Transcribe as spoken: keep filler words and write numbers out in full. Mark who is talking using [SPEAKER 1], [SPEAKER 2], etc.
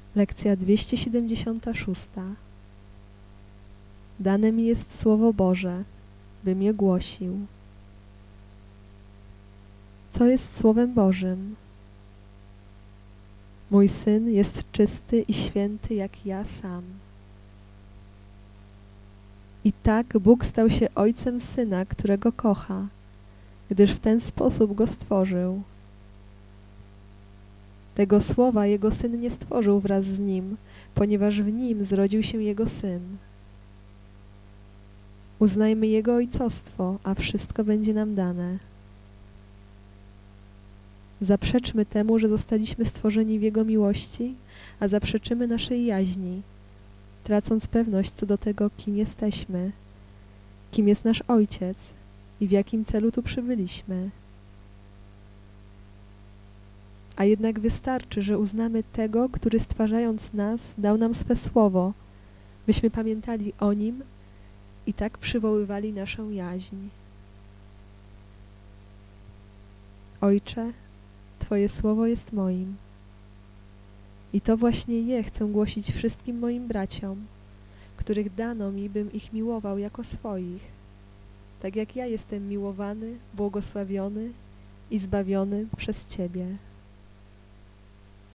[SPEAKER 1] Lekcja dwieście siedemdziesiąt sześć. Dane mi jest Słowo Boże, bym je głosił. Co jest Słowem Bożym? Mój Syn jest czysty i święty jak ja sam. I tak Bóg stał się Ojcem Syna, którego kocha, gdyż w ten sposób go stworzył. Tego Słowa Jego Syn nie stworzył wraz z Nim, ponieważ w Nim zrodził się Jego Syn. Uznajmy Jego ojcostwo, a wszystko będzie nam dane. Zaprzeczmy temu, że zostaliśmy stworzeni w Jego miłości, a zaprzeczymy naszej jaźni, tracąc pewność co do tego, kim jesteśmy, kim jest nasz Ojciec i w jakim celu tu przybyliśmy. A jednak wystarczy, że uznamy tego, który stwarzając nas dał nam swe słowo, byśmy pamiętali o Nim i tak przywoływali naszą jaźń. Ojcze, Twoje słowo jest moim. I to właśnie je chcę głosić wszystkim moim braciom, których dano mi, bym ich miłował jako swoich, tak jak ja jestem miłowany, błogosławiony i zbawiony przez Ciebie.